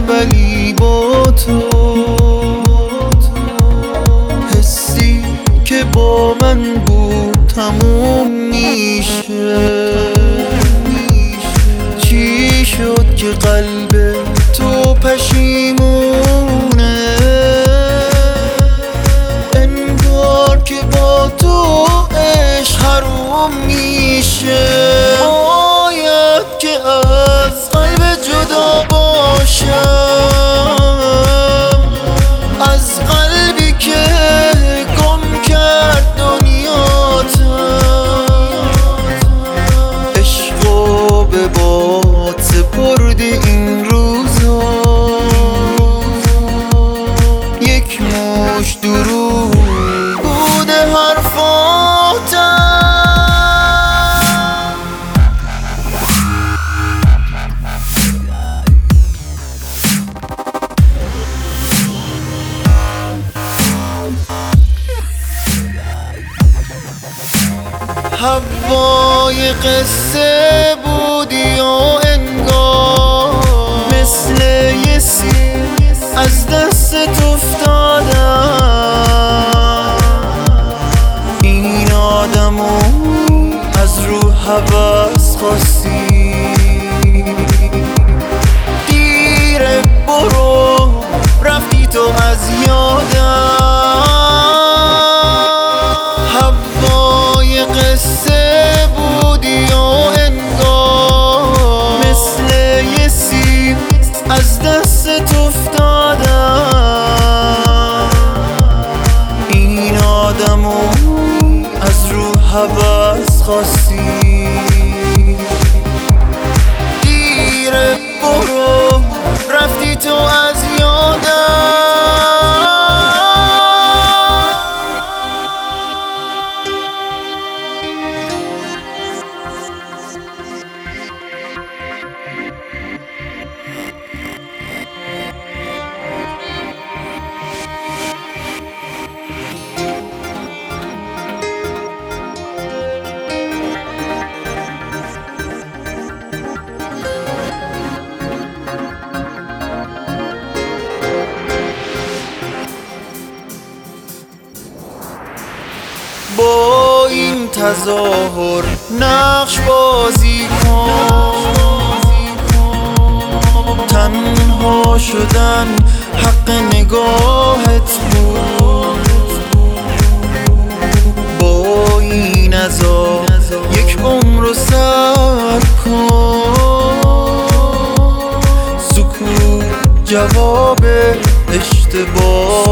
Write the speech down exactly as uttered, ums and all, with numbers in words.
ولی با تو حسی که با من بود تموم میشه. چی شد که قلب تو پشیمونه؟ انگار که با تو عشق حروم میشه. باید که از قلب جدا باشم، از قلبی که گم کرد دنیاتم. عشقو به باد سپرد این روزا، یک مشت دروغ بوده حرفاتم. هوای قصه بودی و انگار مثل یه سیب از دستت افتادم. این آدمو از رو هوس خواستی، دیره برو رفتی تو از یادم. هوای قصه بودی و انگار مثل یه سیب از دستت افتادم. این آدمو از رو هوس خواستی، دیره برو رفتی تو از یادم. با این تظاهر نقش بازی کن، تنها شدن حق نگاهت بود. با این عذاب یک عمر رو سر کن، سکوت جواب اشتباه